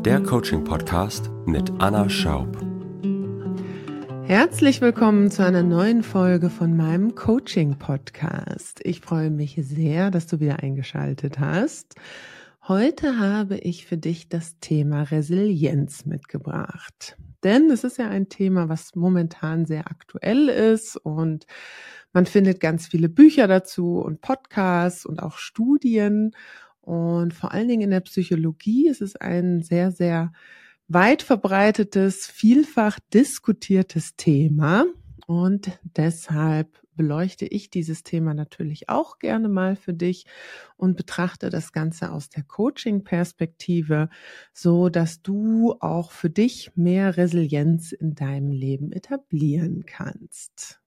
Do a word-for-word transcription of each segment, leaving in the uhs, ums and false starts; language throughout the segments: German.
der Coaching-Podcast mit Anna Schaub. Herzlich willkommen zu einer neuen Folge von meinem Coaching-Podcast. Ich freue mich sehr, dass du wieder eingeschaltet hast. Heute habe ich für dich das Thema Resilienz mitgebracht. Denn es ist ja ein Thema, was momentan sehr aktuell ist und man findet ganz viele Bücher dazu und Podcasts und auch Studien. Und vor allen Dingen in der Psychologie ist es ein sehr, sehr weit verbreitetes, vielfach diskutiertes Thema. Und deshalb beleuchte ich dieses Thema natürlich auch gerne mal für dich und betrachte das Ganze aus der Coaching-Perspektive, so dass du auch für dich mehr Resilienz in deinem Leben etablieren kannst.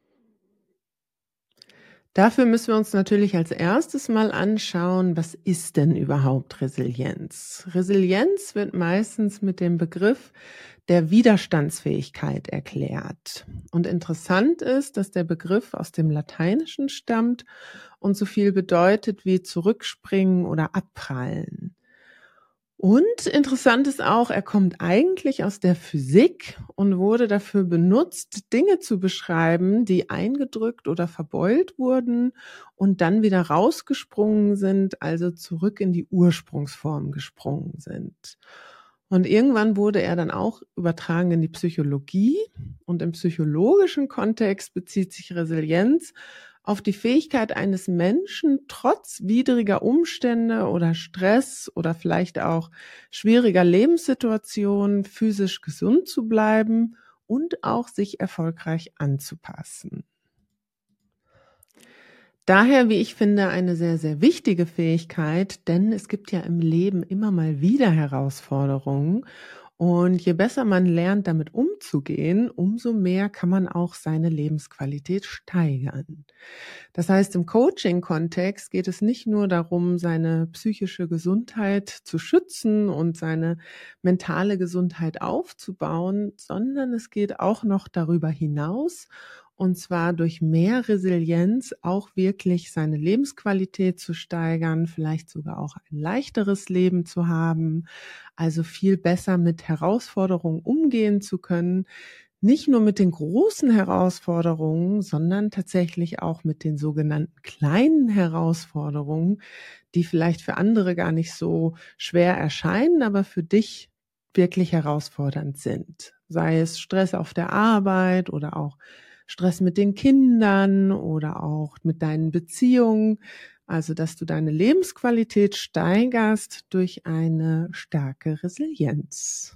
Dafür müssen wir uns natürlich als erstes mal anschauen, was ist denn überhaupt Resilienz? Resilienz wird meistens mit dem Begriff der Widerstandsfähigkeit erklärt. Und interessant ist, dass der Begriff aus dem Lateinischen stammt und so viel bedeutet wie zurückspringen oder abprallen. Und interessant ist auch, er kommt eigentlich aus der Physik und wurde dafür benutzt, Dinge zu beschreiben, die eingedrückt oder verbeult wurden und dann wieder rausgesprungen sind, also zurück in die Ursprungsform gesprungen sind. Und irgendwann wurde er dann auch übertragen in die Psychologie und im psychologischen Kontext bezieht sich Resilienz auf die Fähigkeit eines Menschen, trotz widriger Umstände oder Stress oder vielleicht auch schwieriger Lebenssituationen physisch gesund zu bleiben und auch sich erfolgreich anzupassen. Daher, wie ich finde, eine sehr, sehr wichtige Fähigkeit, denn es gibt ja im Leben immer mal wieder Herausforderungen. Und je besser man lernt, damit umzugehen, umso mehr kann man auch seine Lebensqualität steigern. Das heißt, im Coaching-Kontext geht es nicht nur darum, seine psychische Gesundheit zu schützen und seine mentale Gesundheit aufzubauen, sondern es geht auch noch darüber hinaus, und zwar durch mehr Resilienz auch wirklich seine Lebensqualität zu steigern, vielleicht sogar auch ein leichteres Leben zu haben, also viel besser mit Herausforderungen umgehen zu können, nicht nur mit den großen Herausforderungen, sondern tatsächlich auch mit den sogenannten kleinen Herausforderungen, die vielleicht für andere gar nicht so schwer erscheinen, aber für dich wirklich herausfordernd sind. Sei es Stress auf der Arbeit oder auch Stress mit den Kindern oder auch mit deinen Beziehungen. Also, dass du deine Lebensqualität steigerst durch eine starke Resilienz.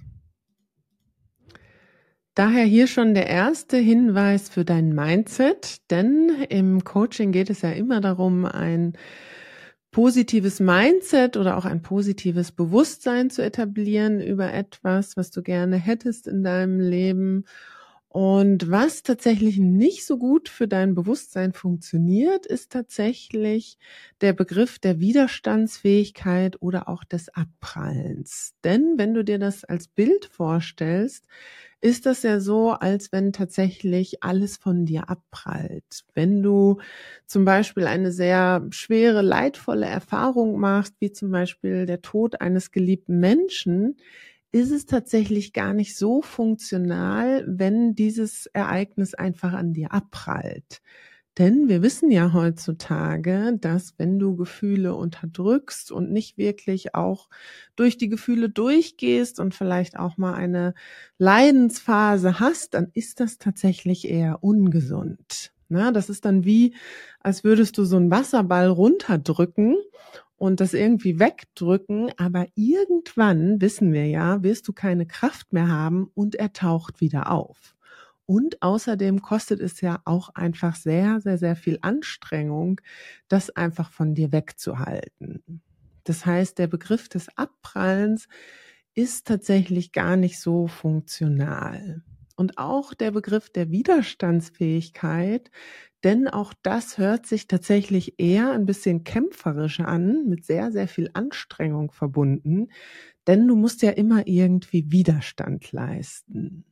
Daher hier schon der erste Hinweis für dein Mindset, denn im Coaching geht es ja immer darum, ein positives Mindset oder auch ein positives Bewusstsein zu etablieren über etwas, was du gerne hättest in deinem Leben. Und was tatsächlich nicht so gut für dein Bewusstsein funktioniert, ist tatsächlich der Begriff der Widerstandsfähigkeit oder auch des Abprallens. Denn wenn du dir das als Bild vorstellst, ist das ja so, als wenn tatsächlich alles von dir abprallt. Wenn du zum Beispiel eine sehr schwere, leidvolle Erfahrung machst, wie zum Beispiel der Tod eines geliebten Menschen, ist es tatsächlich gar nicht so funktional, wenn dieses Ereignis einfach an dir abprallt. Denn wir wissen ja heutzutage, dass wenn du Gefühle unterdrückst und nicht wirklich auch durch die Gefühle durchgehst und vielleicht auch mal eine Leidensphase hast, dann ist das tatsächlich eher ungesund. Na, das ist dann wie, als würdest du so einen Wasserball runterdrücken und das irgendwie wegdrücken, aber irgendwann, wissen wir ja, wirst du keine Kraft mehr haben und er taucht wieder auf. Und außerdem kostet es ja auch einfach sehr, sehr, sehr viel Anstrengung, das einfach von dir wegzuhalten. Das heißt, der Begriff des Abprallens ist tatsächlich gar nicht so funktional. Und auch der Begriff der Widerstandsfähigkeit, denn auch das hört sich tatsächlich eher ein bisschen kämpferisch an, mit sehr, sehr viel Anstrengung verbunden, denn du musst ja immer irgendwie Widerstand leisten.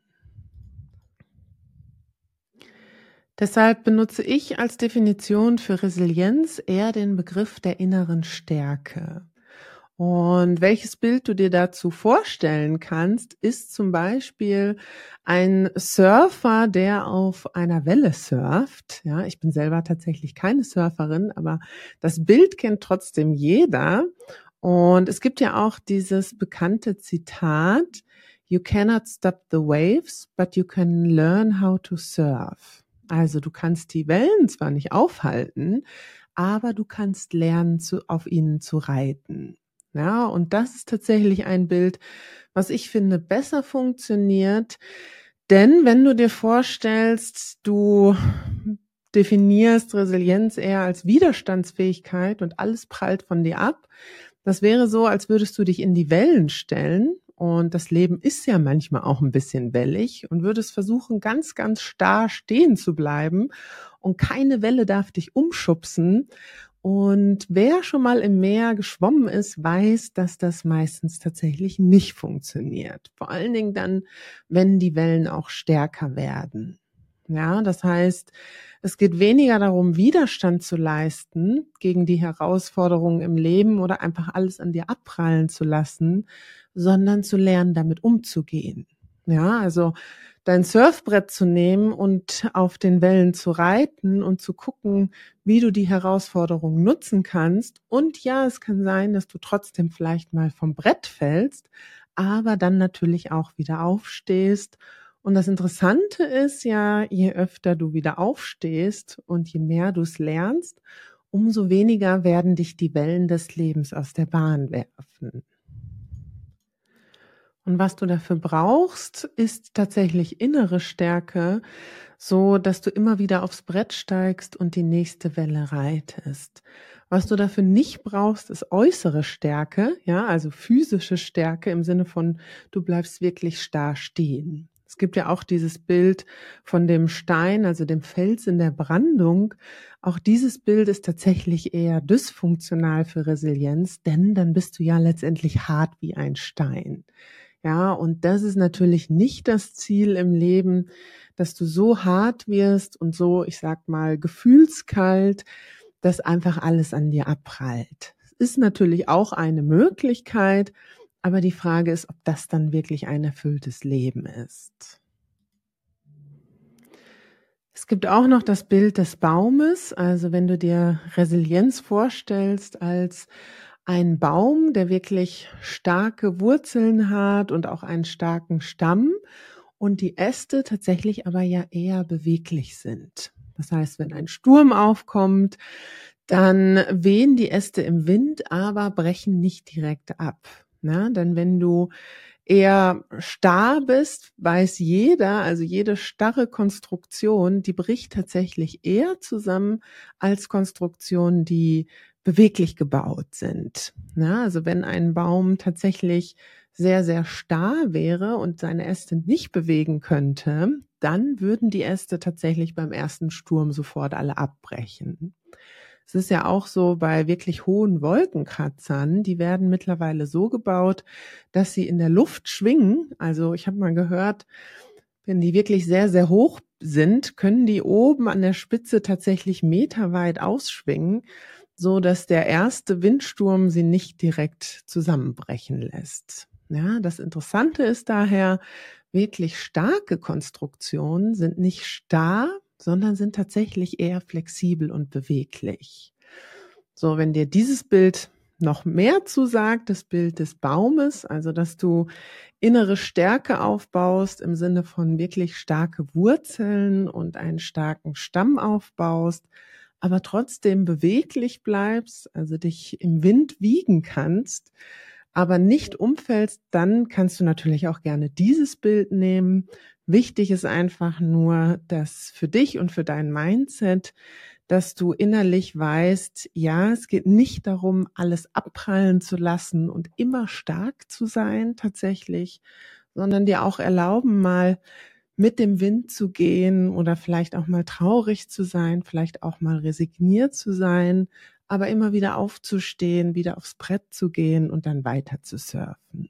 Deshalb benutze ich als Definition für Resilienz eher den Begriff der inneren Stärke. Und welches Bild du dir dazu vorstellen kannst, ist zum Beispiel ein Surfer, der auf einer Welle surft. Ja, ich bin selber tatsächlich keine Surferin, aber das Bild kennt trotzdem jeder. Und es gibt ja auch dieses bekannte Zitat: You cannot stop the waves, but you can learn how to surf. Also du kannst die Wellen zwar nicht aufhalten, aber du kannst lernen, zu, auf ihnen zu reiten. Ja, und das ist tatsächlich ein Bild, was ich finde besser funktioniert. Denn wenn du dir vorstellst, du definierst Resilienz eher als Widerstandsfähigkeit und alles prallt von dir ab, das wäre so, als würdest du dich in die Wellen stellen. Und das Leben ist ja manchmal auch ein bisschen wellig und würdest versuchen, ganz, ganz starr stehen zu bleiben. Und keine Welle darf dich umschubsen. Und wer schon mal im Meer geschwommen ist, weiß, dass das meistens tatsächlich nicht funktioniert. Vor allen Dingen dann, wenn die Wellen auch stärker werden. Ja, das heißt, es geht weniger darum, Widerstand zu leisten gegen die Herausforderungen im Leben oder einfach alles an dir abprallen zu lassen, sondern zu lernen, damit umzugehen. Ja, also dein Surfbrett zu nehmen und auf den Wellen zu reiten und zu gucken, wie du die Herausforderung nutzen kannst. Und ja, es kann sein, dass du trotzdem vielleicht mal vom Brett fällst, aber dann natürlich auch wieder aufstehst. Und das Interessante ist ja, je öfter du wieder aufstehst und je mehr du es lernst, umso weniger werden dich die Wellen des Lebens aus der Bahn werfen. Und was du dafür brauchst, ist tatsächlich innere Stärke, so dass du immer wieder aufs Brett steigst und die nächste Welle reitest. Was du dafür nicht brauchst, ist äußere Stärke, ja, also physische Stärke im Sinne von, du bleibst wirklich starr stehen. Es gibt ja auch dieses Bild von dem Stein, also dem Fels in der Brandung. Auch dieses Bild ist tatsächlich eher dysfunktional für Resilienz, denn dann bist du ja letztendlich hart wie ein Stein. Ja, und das ist natürlich nicht das Ziel im Leben, dass du so hart wirst und so, ich sag mal, gefühlskalt, dass einfach alles an dir abprallt. Es ist natürlich auch eine Möglichkeit, aber die Frage ist, ob das dann wirklich ein erfülltes Leben ist. Es gibt auch noch das Bild des Baumes. Also wenn du dir Resilienz vorstellst als ein Baum, der wirklich starke Wurzeln hat und auch einen starken Stamm und die Äste tatsächlich aber ja eher beweglich sind. Das heißt, wenn ein Sturm aufkommt, dann wehen die Äste im Wind, aber brechen nicht direkt ab. Na, denn wenn du eher starr bist, weiß jeder, also jede starre Konstruktion, die bricht tatsächlich eher zusammen als Konstruktionen, die beweglich gebaut sind. Na, also wenn ein Baum tatsächlich sehr, sehr starr wäre und seine Äste nicht bewegen könnte, dann würden die Äste tatsächlich beim ersten Sturm sofort alle abbrechen. Es ist ja auch so bei wirklich hohen Wolkenkratzern, die werden mittlerweile so gebaut, dass sie in der Luft schwingen. Also ich habe mal gehört, wenn die wirklich sehr, sehr hoch sind, können die oben an der Spitze tatsächlich meterweit ausschwingen, so dass der erste Windsturm sie nicht direkt zusammenbrechen lässt. Ja, das Interessante ist daher, wirklich starke Konstruktionen sind nicht starr, sondern sind tatsächlich eher flexibel und beweglich. So, wenn dir dieses Bild noch mehr zusagt, das Bild des Baumes, also dass du innere Stärke aufbaust im Sinne von wirklich starke Wurzeln und einen starken Stamm aufbaust, aber trotzdem beweglich bleibst, also dich im Wind wiegen kannst, aber nicht umfällst, dann kannst du natürlich auch gerne dieses Bild nehmen. Wichtig ist einfach nur, dass für dich und für dein Mindset, dass du innerlich weißt, ja, es geht nicht darum, alles abprallen zu lassen und immer stark zu sein tatsächlich, sondern dir auch erlauben, mal mit dem Wind zu gehen oder vielleicht auch mal traurig zu sein, vielleicht auch mal resigniert zu sein, aber immer wieder aufzustehen, wieder aufs Brett zu gehen und dann weiter zu surfen.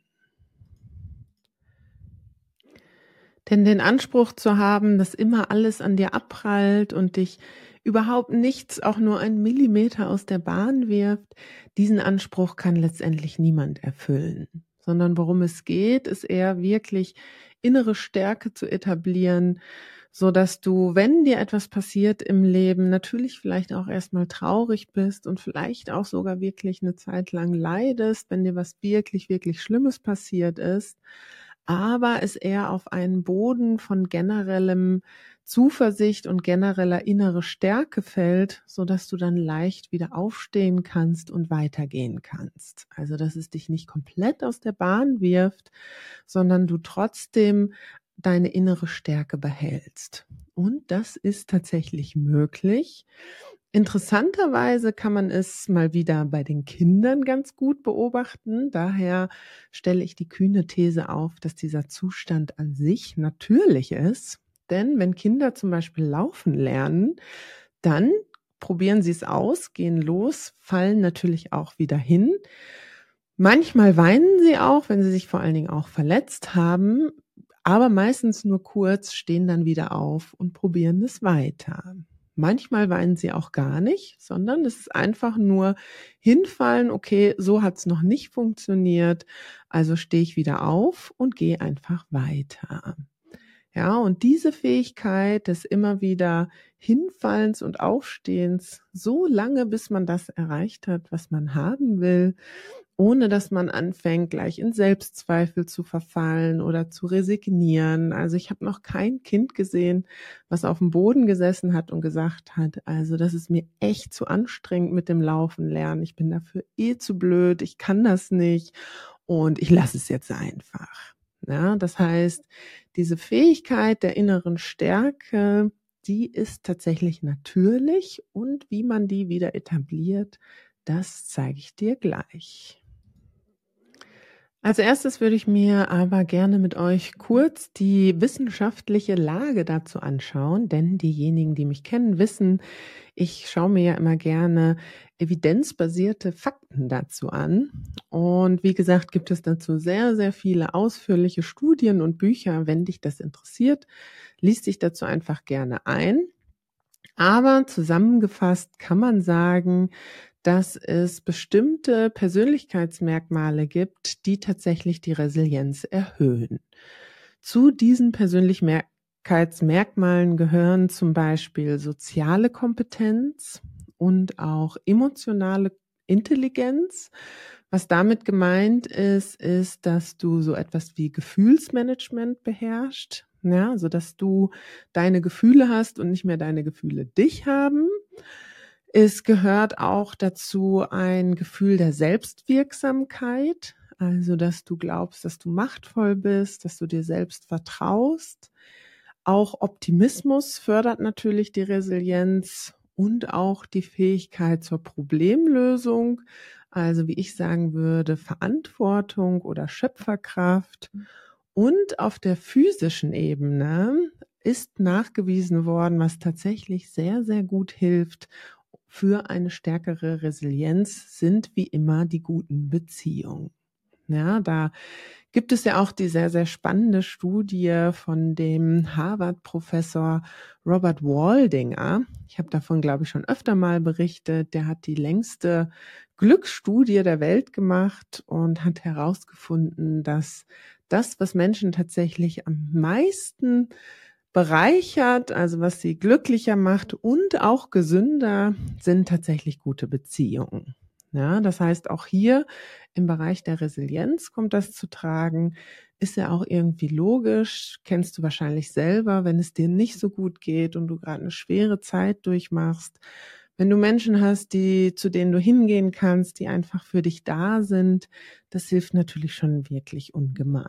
Denn den Anspruch zu haben, dass immer alles an dir abprallt und dich überhaupt nichts auch nur einen Millimeter aus der Bahn wirft, diesen Anspruch kann letztendlich niemand erfüllen. Sondern worum es geht, ist eher wirklich innere Stärke zu etablieren, so dass du, wenn dir etwas passiert im Leben, natürlich vielleicht auch erstmal traurig bist und vielleicht auch sogar wirklich eine Zeit lang leidest, wenn dir was wirklich, wirklich Schlimmes passiert ist, aber es eher auf einen Boden von generellem Zuversicht und genereller innere Stärke fällt, so dass du dann leicht wieder aufstehen kannst und weitergehen kannst. Also, dass es dich nicht komplett aus der Bahn wirft, sondern du trotzdem deine innere Stärke behältst. Und das ist tatsächlich möglich. Interessanterweise kann man es mal wieder bei den Kindern ganz gut beobachten. Daher stelle ich die kühne These auf, dass dieser Zustand an sich natürlich ist. Denn wenn Kinder zum Beispiel laufen lernen, dann probieren sie es aus, gehen los, fallen natürlich auch wieder hin. Manchmal weinen sie auch, wenn sie sich vor allen Dingen auch verletzt haben, aber meistens nur kurz, stehen dann wieder auf und probieren es weiter. Manchmal weinen sie auch gar nicht, sondern es ist einfach nur hinfallen, okay, so hat es noch nicht funktioniert, also stehe ich wieder auf und gehe einfach weiter. Ja, und diese Fähigkeit des immer wieder Hinfallens und Aufstehens, so lange, bis man das erreicht hat, was man haben will, ohne dass man anfängt, gleich in Selbstzweifel zu verfallen oder zu resignieren. Also ich habe noch kein Kind gesehen, was auf dem Boden gesessen hat und gesagt hat, also das ist mir echt zu anstrengend mit dem Laufen lernen. Ich bin dafür eh zu blöd, ich kann das nicht und ich lasse es jetzt einfach. Ja, das heißt, diese Fähigkeit der inneren Stärke, die ist tatsächlich natürlich und wie man die wieder etabliert, das zeige ich dir gleich. Als erstes würde ich mir aber gerne mit euch kurz die wissenschaftliche Lage dazu anschauen, denn diejenigen, die mich kennen, wissen, ich schaue mir ja immer gerne evidenzbasierte Fakten dazu an. Und wie gesagt, gibt es dazu sehr, sehr viele ausführliche Studien und Bücher. Wenn dich das interessiert, liest dich dazu einfach gerne ein. Aber zusammengefasst kann man sagen, dass es bestimmte Persönlichkeitsmerkmale gibt, die tatsächlich die Resilienz erhöhen. Zu diesen Persönlichkeitsmerkmalen gehören zum Beispiel soziale Kompetenz und auch emotionale Intelligenz. Was damit gemeint ist, ist, dass du so etwas wie Gefühlsmanagement beherrschst, ja, so dass du deine Gefühle hast und nicht mehr deine Gefühle dich haben. Es gehört auch dazu ein Gefühl der Selbstwirksamkeit, also dass du glaubst, dass du machtvoll bist, dass du dir selbst vertraust. Auch Optimismus fördert natürlich die Resilienz und auch die Fähigkeit zur Problemlösung, also wie ich sagen würde, Verantwortung oder Schöpferkraft. Und auf der physischen Ebene ist nachgewiesen worden, was tatsächlich sehr, sehr gut hilft für eine stärkere Resilienz, sind wie immer die guten Beziehungen. Ja, da gibt es ja auch die sehr, sehr spannende Studie von dem Harvard-Professor Robert Waldinger. Ich habe davon, glaube ich, schon öfter mal berichtet. Der hat die längste Glücksstudie der Welt gemacht und hat herausgefunden, dass das, was Menschen tatsächlich am meisten bereichert, also was sie glücklicher macht und auch gesünder, sind tatsächlich gute Beziehungen. Ja, das heißt, auch hier im Bereich der Resilienz kommt das zu tragen. Ist ja auch irgendwie logisch, kennst du wahrscheinlich selber, wenn es dir nicht so gut geht und du gerade eine schwere Zeit durchmachst. Wenn du Menschen hast, die, zu denen du hingehen kannst, die einfach für dich da sind, das hilft natürlich schon wirklich ungemein.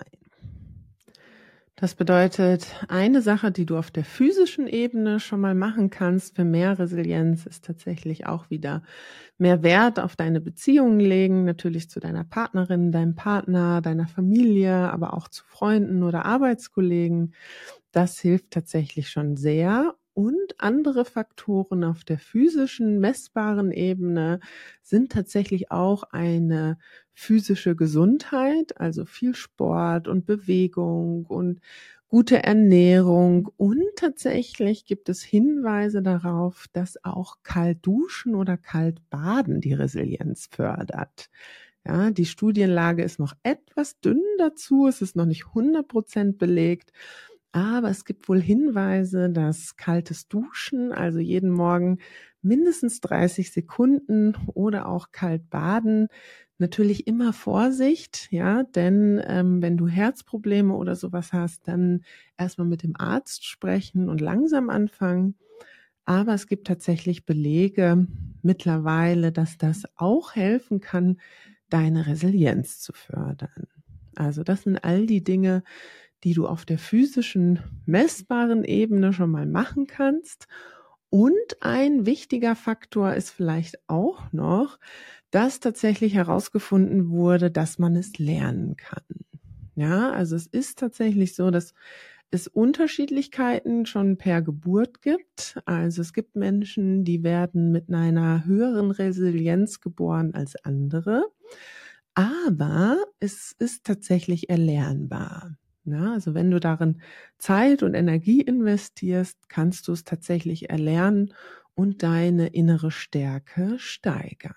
Das bedeutet, eine Sache, die du auf der physischen Ebene schon mal machen kannst für mehr Resilienz, ist tatsächlich auch wieder mehr Wert auf deine Beziehungen legen, natürlich zu deiner Partnerin, deinem Partner, deiner Familie, aber auch zu Freunden oder Arbeitskollegen. Das hilft tatsächlich schon sehr. Und andere Faktoren auf der physischen, messbaren Ebene sind tatsächlich auch eine physische Gesundheit, also viel Sport und Bewegung und gute Ernährung und tatsächlich gibt es Hinweise darauf, dass auch kalt duschen oder kalt baden die Resilienz fördert. Ja, die Studienlage ist noch etwas dünn dazu, es ist noch nicht hundert Prozent belegt, aber es gibt wohl Hinweise, dass kaltes Duschen, also jeden Morgen mindestens dreißig Sekunden oder auch kalt baden, natürlich immer Vorsicht, ja, denn ähm, wenn du Herzprobleme oder sowas hast, dann erstmal mit dem Arzt sprechen und langsam anfangen. Aber es gibt tatsächlich Belege mittlerweile, dass das auch helfen kann, deine Resilienz zu fördern. Also das sind all die Dinge, die du auf der physischen, messbaren Ebene schon mal machen kannst. Und ein wichtiger Faktor ist vielleicht auch noch, dass tatsächlich herausgefunden wurde, dass man es lernen kann. Ja, also es ist tatsächlich so, dass es Unterschiedlichkeiten schon per Geburt gibt. Also es gibt Menschen, die werden mit einer höheren Resilienz geboren als andere. Aber es ist tatsächlich erlernbar. Ja, also wenn du darin Zeit und Energie investierst, kannst du es tatsächlich erlernen und deine innere Stärke steigern.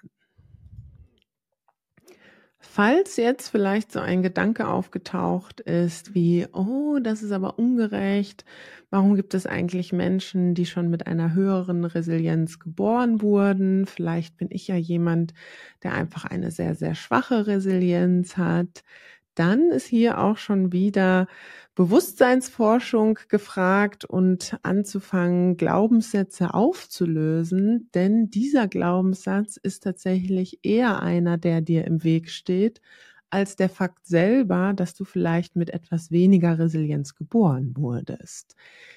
Falls jetzt vielleicht so ein Gedanke aufgetaucht ist wie, oh, das ist aber ungerecht, warum gibt es eigentlich Menschen, die schon mit einer höheren Resilienz geboren wurden? Vielleicht bin ich ja jemand, der einfach eine sehr, sehr schwache Resilienz hat. Dann ist hier auch schon wieder Bewusstseinsforschung gefragt und anzufangen, Glaubenssätze aufzulösen, denn dieser Glaubenssatz ist tatsächlich eher einer, der dir im Weg steht, als der Fakt selber, dass du vielleicht mit etwas weniger Resilienz geboren wurdest.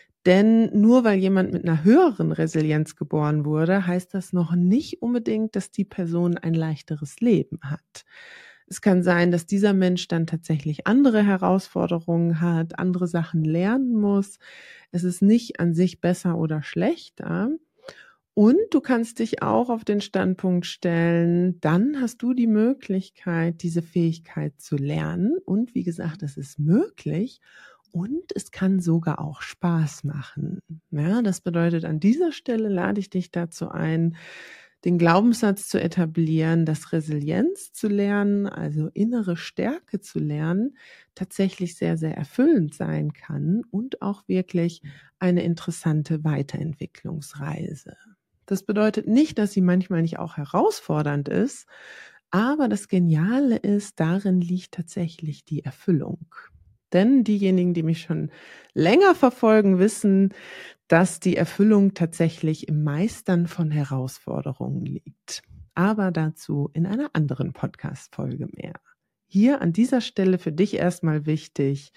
Denn nur weil jemand mit einer höheren Resilienz geboren wurde, heißt das noch nicht unbedingt, dass die Person ein leichteres Leben hat. Es kann sein, dass dieser Mensch dann tatsächlich andere Herausforderungen hat, andere Sachen lernen muss. Es ist nicht an sich besser oder schlechter. Und du kannst dich auch auf den Standpunkt stellen, dann hast du die Möglichkeit, diese Fähigkeit zu lernen. Und wie gesagt, es ist möglich und es kann sogar auch Spaß machen. Ja, das bedeutet, an dieser Stelle lade ich dich dazu ein, den Glaubenssatz zu etablieren, dass Resilienz zu lernen, also innere Stärke zu lernen, tatsächlich sehr, sehr erfüllend sein kann und auch wirklich eine interessante Weiterentwicklungsreise. Das bedeutet nicht, dass sie manchmal nicht auch herausfordernd ist, aber das Geniale ist, darin liegt tatsächlich die Erfüllung. Denn diejenigen, die mich schon länger verfolgen, wissen, dass die Erfüllung tatsächlich im Meistern von Herausforderungen liegt. Aber dazu in einer anderen Podcast-Folge mehr. Hier an dieser Stelle für dich erstmal wichtig,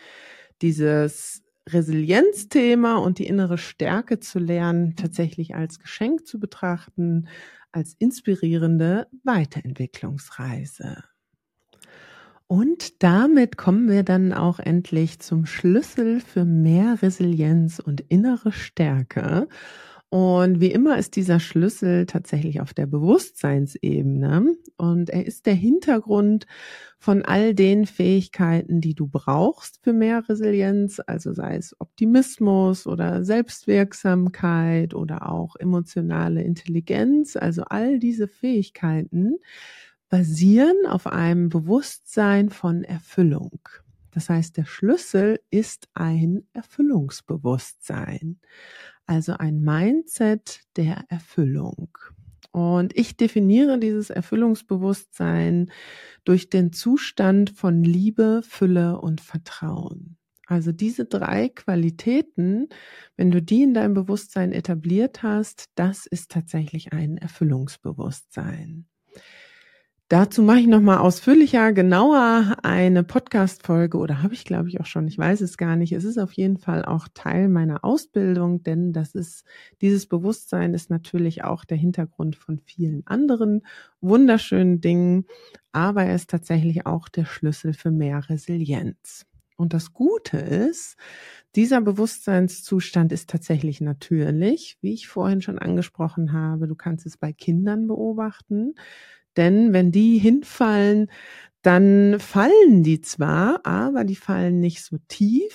dieses Resilienzthema und die innere Stärke zu lernen, tatsächlich als Geschenk zu betrachten, als inspirierende Weiterentwicklungsreise. Und damit kommen wir dann auch endlich zum Schlüssel für mehr Resilienz und innere Stärke. Und wie immer ist dieser Schlüssel tatsächlich auf der Bewusstseinsebene und er ist der Hintergrund von all den Fähigkeiten, die du brauchst für mehr Resilienz, also sei es Optimismus oder Selbstwirksamkeit oder auch emotionale Intelligenz, also all diese Fähigkeiten basieren auf einem Bewusstsein von Erfüllung. Das heißt, der Schlüssel ist ein Erfüllungsbewusstsein, also ein Mindset der Erfüllung. Und ich definiere dieses Erfüllungsbewusstsein durch den Zustand von Liebe, Fülle und Vertrauen. Also diese drei Qualitäten, wenn du die in deinem Bewusstsein etabliert hast, das ist tatsächlich ein Erfüllungsbewusstsein. Dazu mache ich nochmal ausführlicher, genauer eine Podcast-Folge oder habe ich, glaube ich, auch schon, ich weiß es gar nicht. Es ist auf jeden Fall auch Teil meiner Ausbildung, denn das ist, dieses Bewusstsein ist natürlich auch der Hintergrund von vielen anderen wunderschönen Dingen, aber er ist tatsächlich auch der Schlüssel für mehr Resilienz. Und das Gute ist, dieser Bewusstseinszustand ist tatsächlich natürlich, wie ich vorhin schon angesprochen habe. Du kannst es bei Kindern beobachten. Denn wenn die hinfallen, dann fallen die zwar, aber die fallen nicht so tief.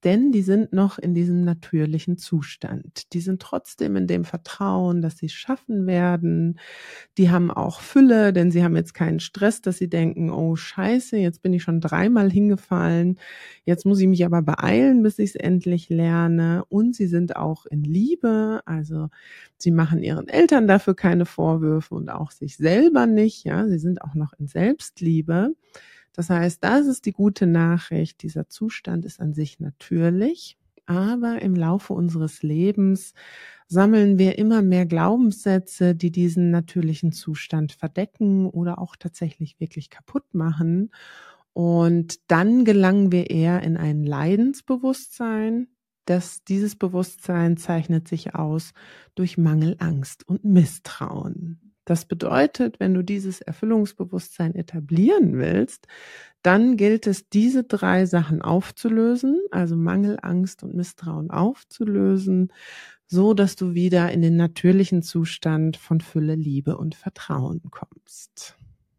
denn die sind noch in diesem natürlichen Zustand. Die sind trotzdem in dem Vertrauen, dass sie es schaffen werden. Die haben auch Fülle, denn sie haben jetzt keinen Stress, dass sie denken, oh Scheiße, jetzt bin ich schon dreimal hingefallen, jetzt muss ich mich aber beeilen, bis ich es endlich lerne. Und sie sind auch in Liebe, also sie machen ihren Eltern dafür keine Vorwürfe und auch sich selber nicht. Ja, sie sind auch noch in Selbstliebe. Das heißt, das ist die gute Nachricht. Dieser Zustand ist an sich natürlich, aber im Laufe unseres Lebens sammeln wir immer mehr Glaubenssätze, die diesen natürlichen Zustand verdecken oder auch tatsächlich wirklich kaputt machen. Und dann gelangen wir eher in ein Leidensbewusstsein. Das, dieses Bewusstsein zeichnet sich aus durch Mangel, Angst und Misstrauen. Das bedeutet, wenn du dieses Erfüllungsbewusstsein etablieren willst, dann gilt es, diese drei Sachen aufzulösen, also Mangel, Angst und Misstrauen aufzulösen, so dass du wieder in den natürlichen Zustand von Fülle, Liebe und Vertrauen kommst.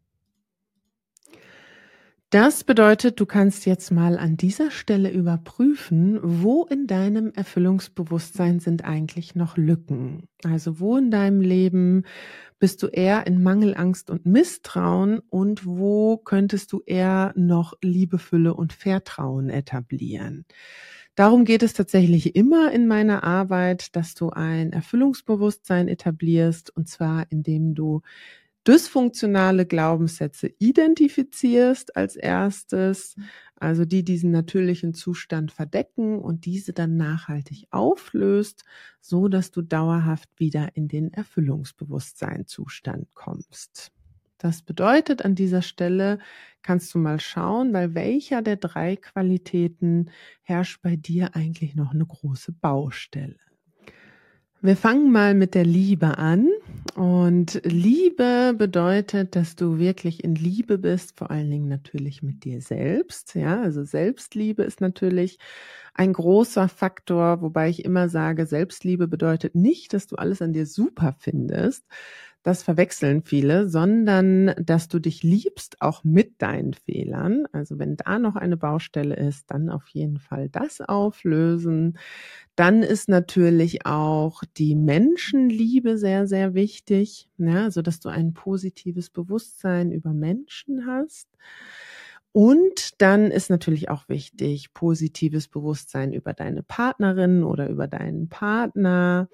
Das bedeutet, du kannst jetzt mal an dieser Stelle überprüfen, wo in deinem Erfüllungsbewusstsein sind eigentlich noch Lücken. Also wo in deinem Leben bist du eher in Mangel, Angst und Misstrauen und wo könntest du eher noch Liebe, Fülle und Vertrauen etablieren. Darum geht es tatsächlich immer in meiner Arbeit, dass du ein Erfüllungsbewusstsein etablierst, und zwar indem du dysfunktionale Glaubenssätze identifizierst als erstes, also die diesen natürlichen Zustand verdecken und diese dann nachhaltig auflöst, so dass du dauerhaft wieder in den Erfüllungsbewusstseinszustand kommst. Das bedeutet, an dieser Stelle kannst du mal schauen, bei welcher der drei Qualitäten herrscht bei dir eigentlich noch eine große Baustelle. Wir fangen mal mit der Liebe an, und Liebe bedeutet, dass du wirklich in Liebe bist, vor allen Dingen natürlich mit dir selbst, ja, also Selbstliebe ist natürlich ein großer Faktor, wobei ich immer sage, Selbstliebe bedeutet nicht, dass du alles an dir super findest. Das verwechseln viele, sondern dass du dich liebst, auch mit deinen Fehlern. Also wenn da noch eine Baustelle ist, dann auf jeden Fall das auflösen. Dann ist natürlich auch die Menschenliebe sehr, sehr wichtig, ja, also dass du ein positives Bewusstsein über Menschen hast. Und dann ist natürlich auch wichtig, positives Bewusstsein über deine Partnerin oder über deinen Partner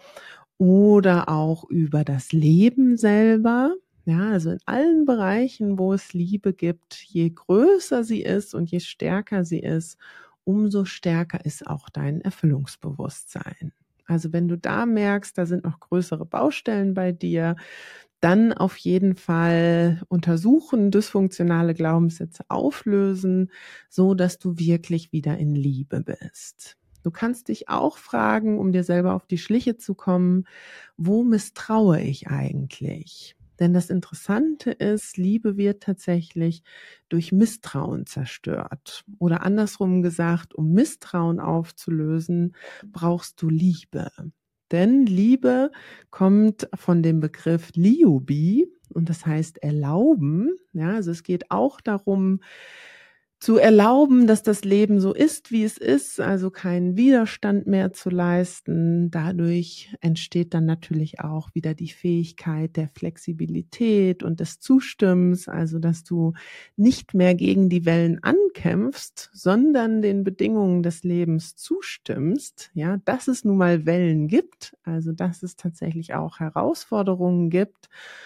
oder auch über das Leben selber. Ja, also in allen Bereichen, wo es Liebe gibt, je größer sie ist und je stärker sie ist, umso stärker ist auch dein Erfüllungsbewusstsein. Also wenn du da merkst, da sind noch größere Baustellen bei dir, dann auf jeden Fall untersuchen, dysfunktionale Glaubenssätze auflösen, so dass du wirklich wieder in Liebe bist. Du kannst dich auch fragen, um dir selber auf die Schliche zu kommen, wo misstraue ich eigentlich? Denn das Interessante ist, Liebe wird tatsächlich durch Misstrauen zerstört. Oder andersrum gesagt, um Misstrauen aufzulösen, brauchst du Liebe. Denn Liebe kommt von dem Begriff Liubi und das heißt erlauben. Ja, also es geht auch darum, zu erlauben, dass das Leben so ist, wie es ist, also keinen Widerstand mehr zu leisten. Dadurch entsteht dann natürlich auch wieder die Fähigkeit der Flexibilität und des Zustimmens, also dass du nicht mehr gegen die Wellen ankämpfst, sondern den Bedingungen des Lebens zustimmst, ja, dass es nun mal Wellen gibt, also dass es tatsächlich auch Herausforderungen gibt.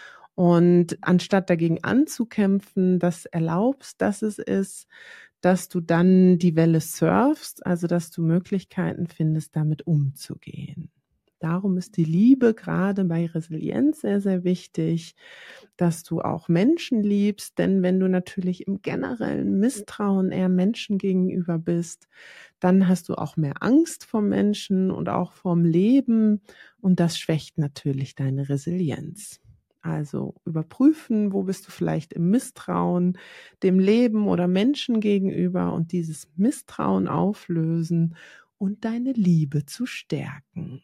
Und anstatt dagegen anzukämpfen, das erlaubst, dass es ist, dass du dann die Welle surfst, also dass du Möglichkeiten findest, damit umzugehen. Darum ist die Liebe gerade bei Resilienz sehr, sehr wichtig, dass du auch Menschen liebst, denn wenn du natürlich im generellen Misstrauen eher Menschen gegenüber bist, dann hast du auch mehr Angst vor Menschen und auch vorm Leben und das schwächt natürlich deine Resilienz. Also überprüfen, wo bist du vielleicht im Misstrauen dem Leben oder Menschen gegenüber und dieses Misstrauen auflösen und deine Liebe zu stärken.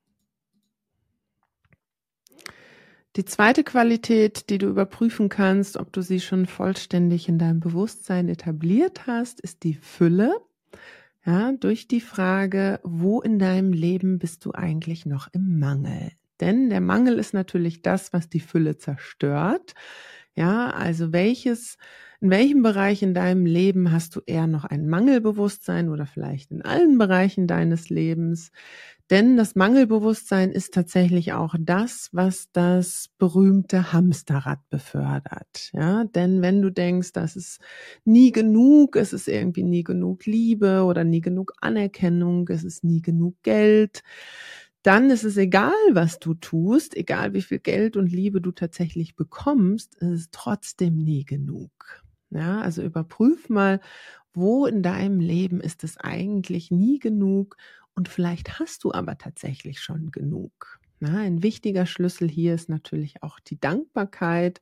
Die zweite Qualität, die du überprüfen kannst, ob du sie schon vollständig in deinem Bewusstsein etabliert hast, ist die Fülle. Ja, durch die Frage, wo in deinem Leben bist du eigentlich noch im Mangel? Denn der Mangel ist natürlich das, was die Fülle zerstört. Ja, also welches, in welchem Bereich in deinem Leben hast du eher noch ein Mangelbewusstsein oder vielleicht in allen Bereichen deines Lebens? Denn das Mangelbewusstsein ist tatsächlich auch das, was das berühmte Hamsterrad befördert. Ja, denn wenn du denkst, das ist nie genug, es ist irgendwie nie genug Liebe oder nie genug Anerkennung, es ist nie genug Geld, dann ist es egal, was du tust, egal wie viel Geld und Liebe du tatsächlich bekommst, es ist trotzdem nie genug. Ja, also überprüf mal, wo in deinem Leben ist es eigentlich nie genug und vielleicht hast du aber tatsächlich schon genug. Na, ein wichtiger Schlüssel hier ist natürlich auch die Dankbarkeit,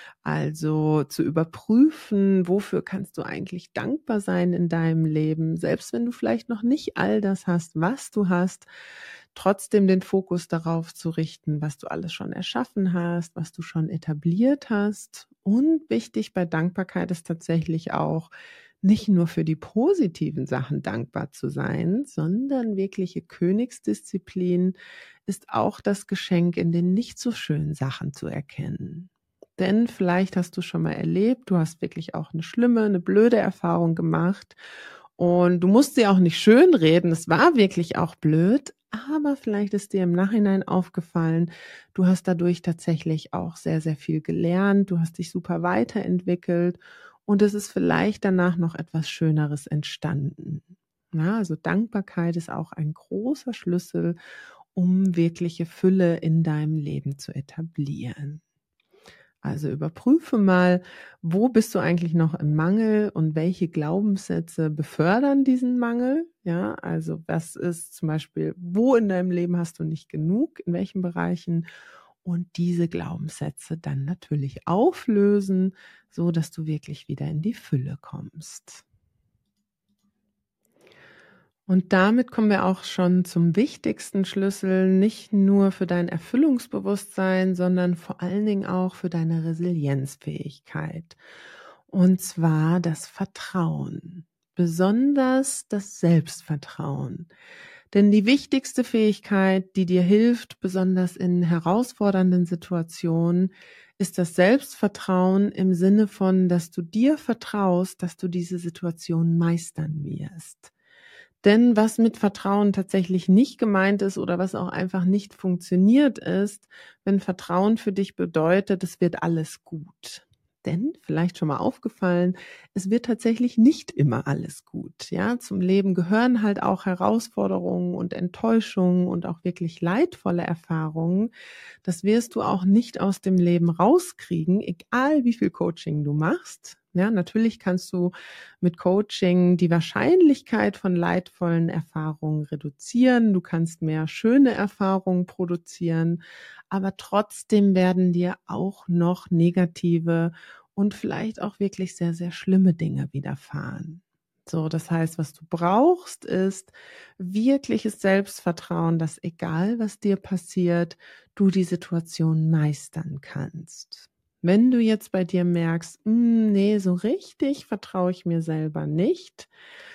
also zu überprüfen, wofür kannst du eigentlich dankbar sein in deinem Leben, selbst wenn du vielleicht noch nicht all das hast, was du hast, trotzdem den Fokus darauf zu richten, was du alles schon erschaffen hast, was du schon etabliert hast. Und wichtig bei Dankbarkeit ist tatsächlich auch, nicht nur für die positiven Sachen dankbar zu sein, sondern wirkliche Königsdisziplin ist auch das Geschenk in den nicht so schönen Sachen zu erkennen. Denn vielleicht hast du schon mal erlebt, du hast wirklich auch eine schlimme, eine blöde Erfahrung gemacht und du musst sie auch nicht schönreden, es war wirklich auch blöd, aber vielleicht ist dir im Nachhinein aufgefallen, du hast dadurch tatsächlich auch sehr, sehr viel gelernt, du hast dich super weiterentwickelt und es ist vielleicht danach noch etwas Schöneres entstanden. Ja, also Dankbarkeit ist auch ein großer Schlüssel, um wirkliche Fülle in deinem Leben zu etablieren. Also überprüfe mal, wo bist du eigentlich noch im Mangel und welche Glaubenssätze befördern diesen Mangel? Ja, also was ist zum Beispiel, wo in deinem Leben hast du nicht genug, in welchen Bereichen? Und diese Glaubenssätze dann natürlich auflösen, so dass du wirklich wieder in die Fülle kommst. Und damit kommen wir auch schon zum wichtigsten Schlüssel, nicht nur für dein Erfüllungsbewusstsein, sondern vor allen Dingen auch für deine Resilienzfähigkeit. Und zwar das Vertrauen, besonders das Selbstvertrauen. Denn die wichtigste Fähigkeit, die dir hilft, besonders in herausfordernden Situationen, ist das Selbstvertrauen im Sinne von, dass du dir vertraust, dass du diese Situation meistern wirst. Denn was mit Vertrauen tatsächlich nicht gemeint ist oder was auch einfach nicht funktioniert ist, wenn Vertrauen für dich bedeutet, es wird alles gut. Denn, vielleicht schon mal aufgefallen, es wird tatsächlich nicht immer alles gut. Ja, zum Leben gehören halt auch Herausforderungen und Enttäuschungen und auch wirklich leidvolle Erfahrungen. Das wirst du auch nicht aus dem Leben rauskriegen, egal wie viel Coaching du machst. Ja, natürlich kannst du mit Coaching die Wahrscheinlichkeit von leidvollen Erfahrungen reduzieren. Du kannst mehr schöne Erfahrungen produzieren, aber trotzdem werden dir auch noch negative und vielleicht auch wirklich sehr, sehr schlimme Dinge widerfahren. So, das heißt, was du brauchst, ist wirkliches Selbstvertrauen, dass egal was dir passiert, du die Situation meistern kannst. Wenn du jetzt bei dir merkst, "Hm, nee, so richtig vertraue ich mir selber nicht",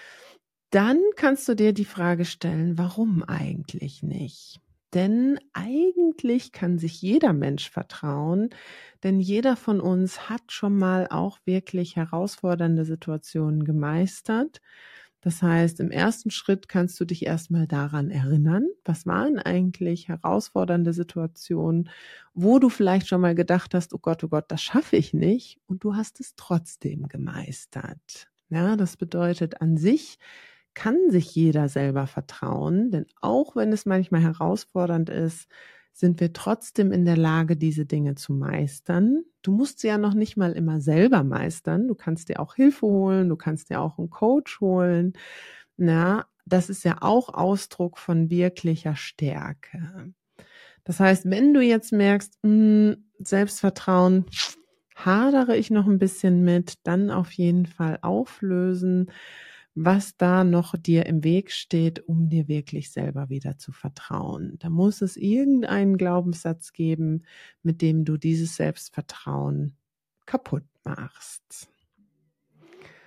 dann kannst du dir die Frage stellen, warum eigentlich nicht? Denn eigentlich kann sich jeder Mensch vertrauen, denn jeder von uns hat schon mal auch wirklich herausfordernde Situationen gemeistert. Das heißt, im ersten Schritt kannst du dich erstmal daran erinnern, was waren eigentlich herausfordernde Situationen, wo du vielleicht schon mal gedacht hast, oh Gott, oh Gott, das schaffe ich nicht, und du hast es trotzdem gemeistert. Ja, das bedeutet, an sich kann sich jeder selber vertrauen, denn auch wenn es manchmal herausfordernd ist, sind wir trotzdem in der Lage, diese Dinge zu meistern. Du musst sie ja noch nicht mal immer selber meistern. Du kannst dir auch Hilfe holen, du kannst dir auch einen Coach holen. Na, das ist ja auch Ausdruck von wirklicher Stärke. Das heißt, wenn du jetzt merkst, mh, Selbstvertrauen hadere ich noch ein bisschen mit, dann auf jeden Fall auflösen, was da noch dir im Weg steht, um dir wirklich selber wieder zu vertrauen. Da muss es irgendeinen Glaubenssatz geben, mit dem du dieses Selbstvertrauen kaputt machst.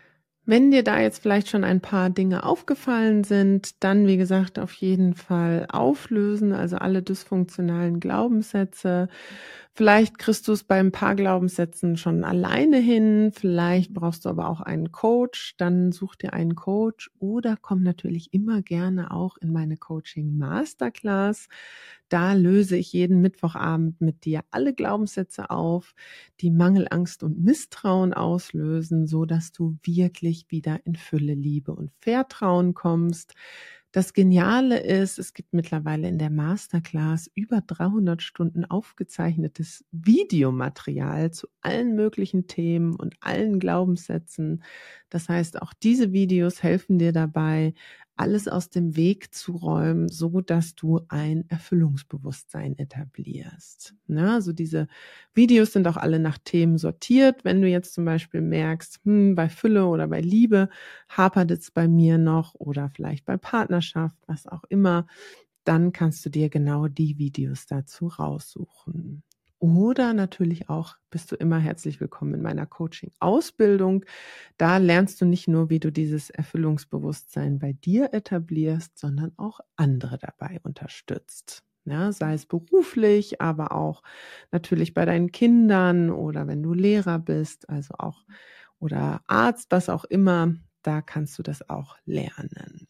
Wenn dir da jetzt vielleicht schon ein paar Dinge aufgefallen sind, dann, wie gesagt, auf jeden Fall auflösen, also alle dysfunktionalen Glaubenssätze. Vielleicht kriegst du es bei ein paar Glaubenssätzen schon alleine hin, vielleicht brauchst du aber auch einen Coach, dann such dir einen Coach oder komm natürlich immer gerne auch in meine Coaching Masterclass. Da löse ich jeden Mittwochabend mit dir alle Glaubenssätze auf, die Mangel, Angst und Misstrauen auslösen, so dass du wirklich wieder in Fülle, Liebe und Vertrauen kommst. Das Geniale ist, es gibt mittlerweile in der Masterclass über dreihundert Stunden aufgezeichnetes Videomaterial zu allen möglichen Themen und allen Glaubenssätzen. Das heißt, auch diese Videos helfen dir dabei, alles aus dem Weg zu räumen, so dass du ein Erfüllungsbewusstsein etablierst. Na, also diese Videos sind auch alle nach Themen sortiert. Wenn du jetzt zum Beispiel merkst, hm, bei Fülle oder bei Liebe hapert es bei mir noch oder vielleicht bei Partnerschaft, was auch immer, dann kannst du dir genau die Videos dazu raussuchen. Oder natürlich auch bist du immer herzlich willkommen in meiner Coaching-Ausbildung. Da lernst du nicht nur, wie du dieses Erfüllungsbewusstsein bei dir etablierst, sondern auch andere dabei unterstützt. Ja, sei es beruflich, aber auch natürlich bei deinen Kindern oder wenn du Lehrer bist, also auch oder Arzt, was auch immer, da kannst du das auch lernen.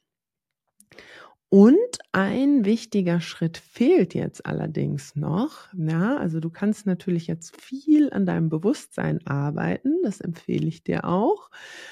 Und ein wichtiger Schritt fehlt jetzt allerdings noch. Ja, also du kannst natürlich jetzt viel an deinem Bewusstsein arbeiten, das empfehle ich dir auch.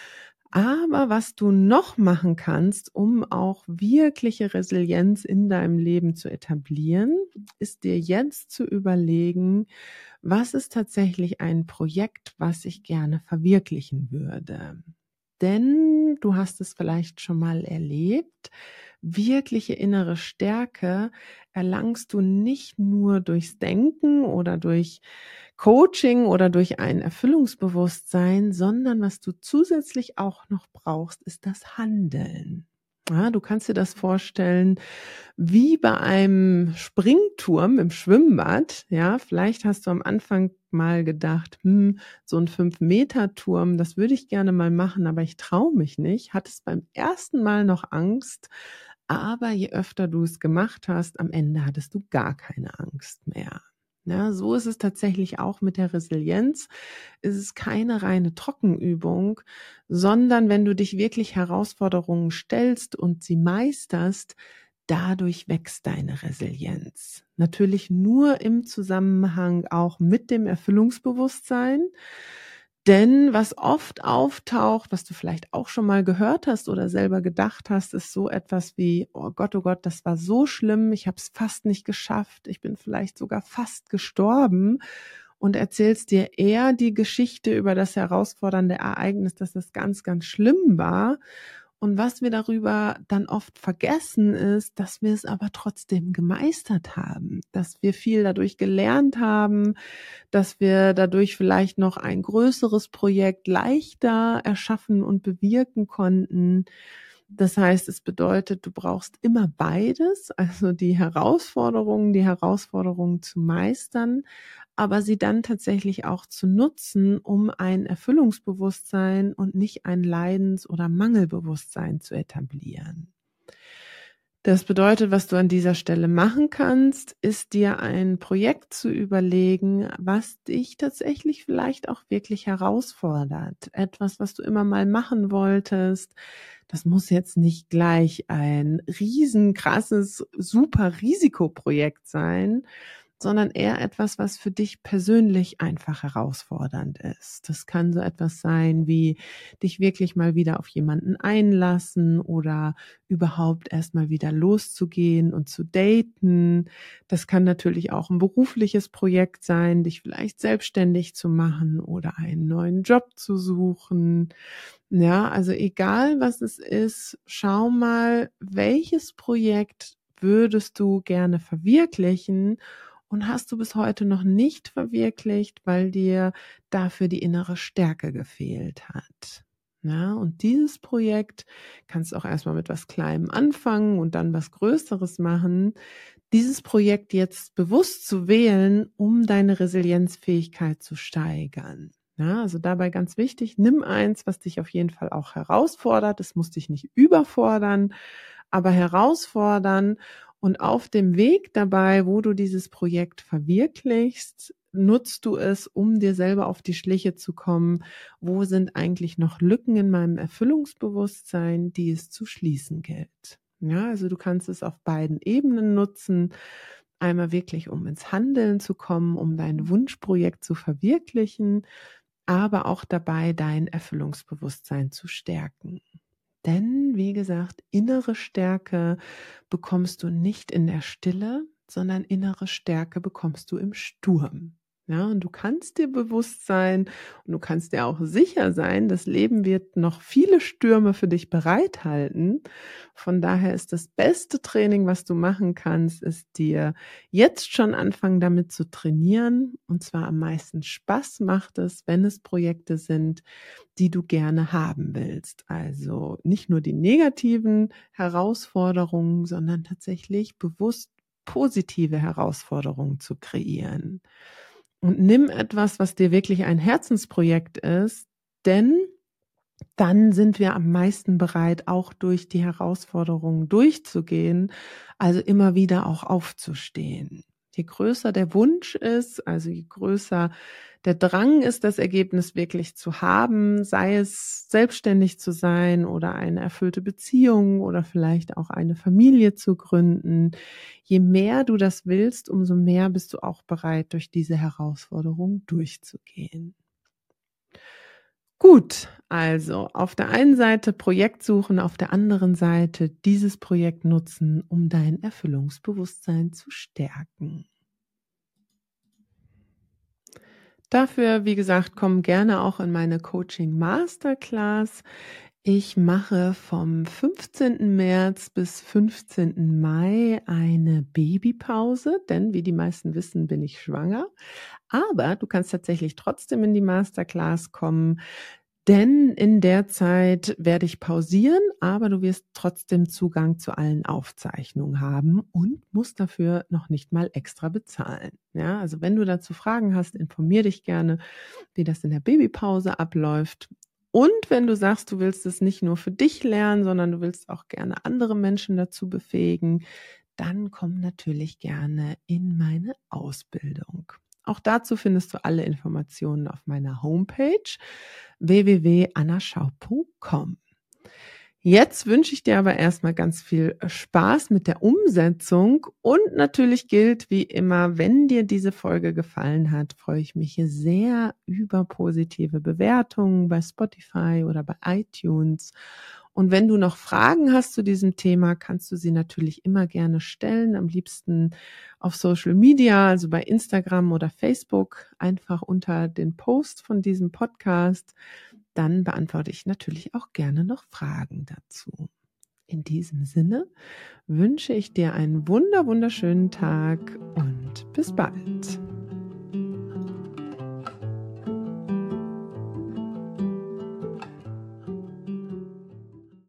Aber was du noch machen kannst, um auch wirkliche Resilienz in deinem Leben zu etablieren, ist dir jetzt zu überlegen, was ist tatsächlich ein Projekt, was ich gerne verwirklichen würde. Denn du hast es vielleicht schon mal erlebt, wirkliche innere Stärke erlangst du nicht nur durchs Denken oder durch Coaching oder durch ein Erfüllungsbewusstsein, sondern was du zusätzlich auch noch brauchst, ist das Handeln. Ja, du kannst dir das vorstellen wie bei einem Springturm im Schwimmbad. Ja, vielleicht hast du am Anfang mal gedacht, hm, so ein fünf-Meter-Turm, das würde ich gerne mal machen, aber ich traue mich nicht. Hattest beim ersten Mal noch Angst, aber je öfter du es gemacht hast, am Ende hattest du gar keine Angst mehr. Ja, so ist es tatsächlich auch mit der Resilienz. Es ist keine reine Trockenübung, sondern wenn du dich wirklich Herausforderungen stellst und sie meisterst, dadurch wächst deine Resilienz. Natürlich nur im Zusammenhang auch mit dem Erfüllungsbewusstsein. Denn was oft auftaucht, was du vielleicht auch schon mal gehört hast oder selber gedacht hast, ist so etwas wie, oh Gott, oh Gott, das war so schlimm, ich habe es fast nicht geschafft, ich bin vielleicht sogar fast gestorben und erzählst dir eher die Geschichte über das herausfordernde Ereignis, dass das ganz, ganz schlimm war. Und was wir darüber dann oft vergessen ist, dass wir es aber trotzdem gemeistert haben, dass wir viel dadurch gelernt haben, dass wir dadurch vielleicht noch ein größeres Projekt leichter erschaffen und bewirken konnten. Das heißt, es bedeutet, du brauchst immer beides, also die Herausforderungen, die Herausforderungen zu meistern, aber sie dann tatsächlich auch zu nutzen, um ein Erfüllungsbewusstsein und nicht ein Leidens- oder Mangelbewusstsein zu etablieren. Das bedeutet, was du an dieser Stelle machen kannst, ist dir ein Projekt zu überlegen, was dich tatsächlich vielleicht auch wirklich herausfordert. Etwas, was du immer mal machen wolltest. Das muss jetzt nicht gleich ein riesenkrasses, super Risikoprojekt sein, sondern eher etwas, was für dich persönlich einfach herausfordernd ist. Das kann so etwas sein wie dich wirklich mal wieder auf jemanden einlassen oder überhaupt erstmal wieder loszugehen und zu daten. Das kann natürlich auch ein berufliches Projekt sein, dich vielleicht selbstständig zu machen oder einen neuen Job zu suchen. Ja, also egal was es ist, schau mal, welches Projekt würdest du gerne verwirklichen und hast du bis heute noch nicht verwirklicht, weil dir dafür die innere Stärke gefehlt hat. Ja, und dieses Projekt kannst du auch erstmal mit was Kleinem anfangen und dann was Größeres machen. Dieses Projekt jetzt bewusst zu wählen, um deine Resilienzfähigkeit zu steigern. Ja, also dabei ganz wichtig, nimm eins, was dich auf jeden Fall auch herausfordert. Es muss dich nicht überfordern, aber herausfordern. Und auf dem Weg dabei, wo du dieses Projekt verwirklichst, nutzt du es, um dir selber auf die Schliche zu kommen. Wo sind eigentlich noch Lücken in meinem Erfüllungsbewusstsein, die es zu schließen gilt? Ja, also du kannst es auf beiden Ebenen nutzen. Einmal wirklich, um ins Handeln zu kommen, um dein Wunschprojekt zu verwirklichen, aber auch dabei, dein Erfüllungsbewusstsein zu stärken. Denn, wie gesagt, innere Stärke bekommst du nicht in der Stille, sondern innere Stärke bekommst du im Sturm. Ja, und du kannst dir bewusst sein und du kannst dir auch sicher sein, das Leben wird noch viele Stürme für dich bereithalten. Von daher ist das beste Training, was du machen kannst, ist dir jetzt schon anfangen, damit zu trainieren. Und zwar am meisten Spaß macht es, wenn es Projekte sind, die du gerne haben willst. Also nicht nur die negativen Herausforderungen, sondern tatsächlich bewusst positive Herausforderungen zu kreieren. Und nimm etwas, was dir wirklich ein Herzensprojekt ist, denn dann sind wir am meisten bereit, auch durch die Herausforderungen durchzugehen, also immer wieder auch aufzustehen. Je größer der Wunsch ist, also je größer der Drang ist, das Ergebnis wirklich zu haben, sei es selbstständig zu sein oder eine erfüllte Beziehung oder vielleicht auch eine Familie zu gründen. Je mehr du das willst, umso mehr bist du auch bereit, durch diese Herausforderung durchzugehen. Gut, also auf der einen Seite Projekt suchen, auf der anderen Seite dieses Projekt nutzen, um dein Erfüllungsbewusstsein zu stärken. Dafür, wie gesagt, komm gerne auch in meine Coaching Masterclass. Ich mache vom fünfzehnten März bis fünfzehnten Mai eine Babypause, denn wie die meisten wissen, bin ich schwanger. Aber du kannst tatsächlich trotzdem in die Masterclass kommen, denn in der Zeit werde ich pausieren, aber du wirst trotzdem Zugang zu allen Aufzeichnungen haben und musst dafür noch nicht mal extra bezahlen. Ja, also wenn du dazu Fragen hast, informier dich gerne, wie das in der Babypause abläuft. Und wenn du sagst, du willst es nicht nur für dich lernen, sondern du willst auch gerne andere Menschen dazu befähigen, dann komm natürlich gerne in meine Ausbildung. Auch dazu findest du alle Informationen auf meiner Homepage w w w punkt anna schaub punkt com. Jetzt wünsche ich dir aber erstmal ganz viel Spaß mit der Umsetzung und natürlich gilt wie immer, wenn dir diese Folge gefallen hat, freue ich mich sehr über positive Bewertungen bei Spotify oder bei iTunes. Und wenn du noch Fragen hast zu diesem Thema, kannst du sie natürlich immer gerne stellen, am liebsten auf Social Media, also bei Instagram oder Facebook, einfach unter den Post von diesem Podcast. Dann beantworte ich natürlich auch gerne noch Fragen dazu. In diesem Sinne wünsche ich dir einen wunder, wunderschönen Tag und bis bald.